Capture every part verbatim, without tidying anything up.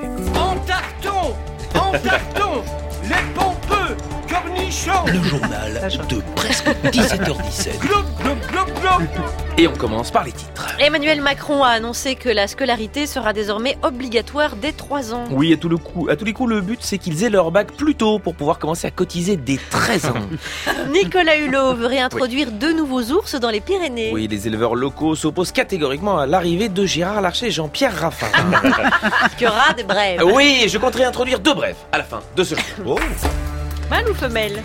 En tarton, en tarton, les pompeux, cornichons. Le journal de presque dix-sept heures dix-sept. Glop, glop, glop, glop. Et on commence par les titres. Emmanuel Macron a annoncé que la scolarité sera désormais obligatoire dès trois ans. Oui, à, tout le coup, à tous les coups, le but c'est qu'ils aient leur bac plus tôt pour pouvoir commencer à cotiser dès treize ans. Nicolas Hulot veut réintroduire oui. deux nouveaux ours dans les Pyrénées. Oui, les éleveurs locaux s'opposent catégoriquement à l'arrivée de Gérard Larcher et Jean-Pierre Raffarin. Il y aura des brèves. Oui, je compte réintroduire deux brèves à la fin de ce jour. Oh. Mâle ou femelle?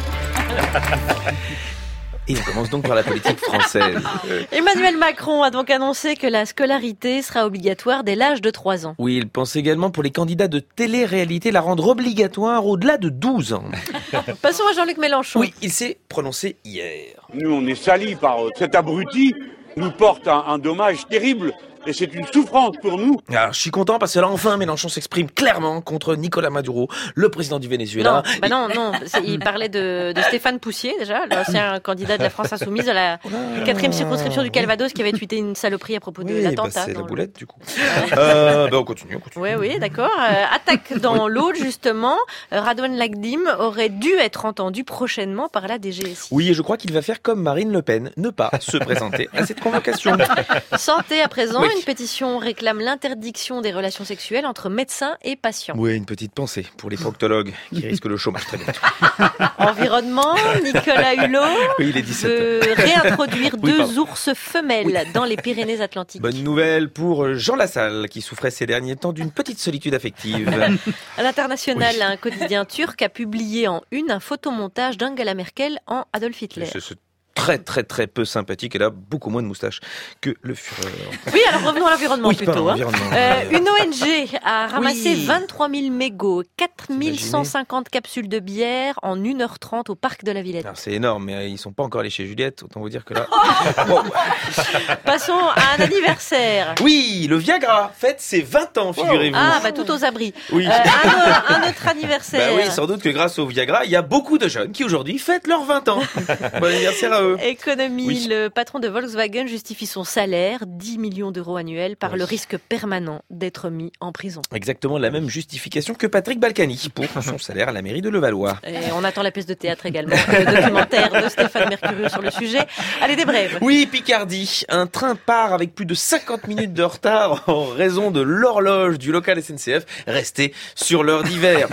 Et on commence donc par la politique française. Emmanuel Macron a donc annoncé que la scolarité sera obligatoire dès l'âge de trois ans. Oui, il pense également pour les candidats de télé-réalité la rendre obligatoire au-delà de douze ans. Passons à Jean-Luc Mélenchon. Oui, il s'est prononcé hier. Nous, on est salis par cet abruti, nous porte un, un dommage terrible. Et c'est une souffrance pour nous. Alors, je suis content parce que là, enfin, Mélenchon s'exprime clairement contre Nicolas Maduro, le président du Venezuela. Non, bah non, non. Il parlait de, de Stéphane Poussier, déjà, l'ancien candidat de la France Insoumise à la quatrième circonscription du Calvados, qui avait tweeté une saloperie à propos de oui, l'attentat. Bah c'est la le... boulette, du coup. euh, bah on continue, on continue. Oui, oui, d'accord. Euh, attaque dans l'Aude, justement. Radouane Lagdim aurait dû être entendu prochainement par la D G S I. Oui, et je crois qu'il va faire comme Marine Le Pen, ne pas se présenter à cette convocation. Santé à présent, oui. Une pétition réclame l'interdiction des relations sexuelles entre médecins et patients. Oui, une petite pensée pour les proctologues qui risquent le chômage très bientôt. Environnement, Nicolas Hulot oui, il est dix-sept veut réintroduire oui, deux pardon. ours femelles oui. dans les Pyrénées-Atlantiques. Bonne nouvelle pour Jean Lassalle qui souffrait ces derniers temps d'une petite solitude affective. À l'international, oui. un quotidien turc a publié en une un photomontage d'Angela Merkel en Adolf Hitler. C'est, c'est très très très peu sympathique. Elle a beaucoup moins de moustaches que le Führer. Oui, alors revenons à l'environnement oui, plutôt. pardon, hein. l'environnement. Euh, une O N G a ramassé oui. vingt-trois mille mégots, quatre mille cent cinquante capsules de bière en une heure trente au parc de la Villette. Alors, c'est énorme, mais ils sont pas encore allés chez Juliette. Autant vous dire que là. Bon. Passons à un anniversaire. Oui, le Viagra fête ses vingt ans, figurez-vous. Ah, bah tout aux abris. Oui. Euh, un, un autre anniversaire. Bah oui, sans doute que grâce au Viagra, il y a beaucoup de jeunes qui aujourd'hui fêtent leurs vingt ans. Bon anniversaire à eux. Économie, oui. Le patron de Volkswagen justifie son salaire, dix millions d'euros annuels, par oui. le risque permanent d'être mis en prison. Exactement la même justification que Patrick Balkany pour son salaire à la mairie de Levallois. Et on attend la pièce de théâtre également, le documentaire de Stéphane Mercurieux sur le sujet. Allez, des brèves. Oui, Picardie. Un train part avec plus de cinquante minutes de retard en raison de l'horloge du local S N C F resté sur l'heure d'hiver.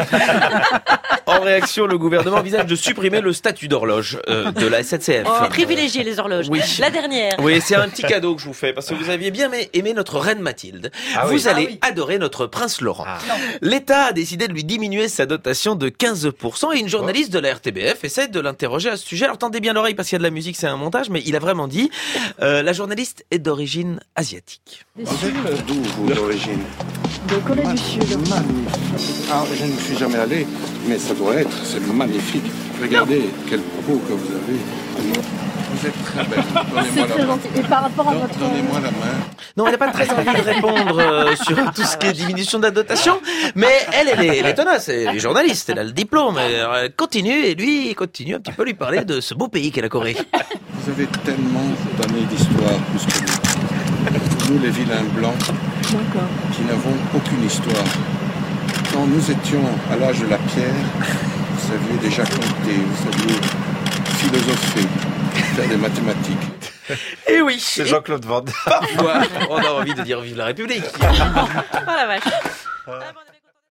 En réaction, le gouvernement envisage de supprimer le statut d'horloge euh, de la S N C F. Oh, privilégier les horloges. Oui. La dernière. Oui, c'est un petit cadeau que je vous fais parce que vous aviez bien aimé notre reine Mathilde. Ah vous oui. allez ah oui. adorer notre prince Laurent. Ah. L'État a décidé de lui diminuer sa dotation de quinze pour cent et une journaliste oh. de la R T B F essaie de l'interroger à ce sujet. Alors tendez bien l'oreille parce qu'il y a de la musique, c'est un montage, mais il a vraiment dit euh, la journaliste est d'origine asiatique. Vous êtes d'où, vous, d'origine? De Corée du Sud. Magnifique. Ah, je ne suis jamais allé, mais ça doit être, c'est magnifique. Regardez non. quelle peau que vous avez. Vous êtes très belle. C'est très gentil. Et par rapport à Don, votre... Donnez-moi la main. Non, elle n'a pas très envie de répondre euh, sur tout ce qui est diminution de la dotation, mais elle, elle est, elle est tenace, elle est journaliste, elle a le diplôme, elle continue, et lui, il continue un petit peu à lui parler de ce beau pays qu'est la Corée. Vous avez tellement d'années d'histoire, plus que nous. Nous, les vilains blancs, D'accord. qui n'avons aucune histoire. Quand nous étions à l'âge de la pierre, vous saviez déjà compter, vous saviez philosopher, faire des mathématiques. Et oui, c'est Jean-Claude Van Damme. Parfois, on a envie de dire vive la République. Oh la vache.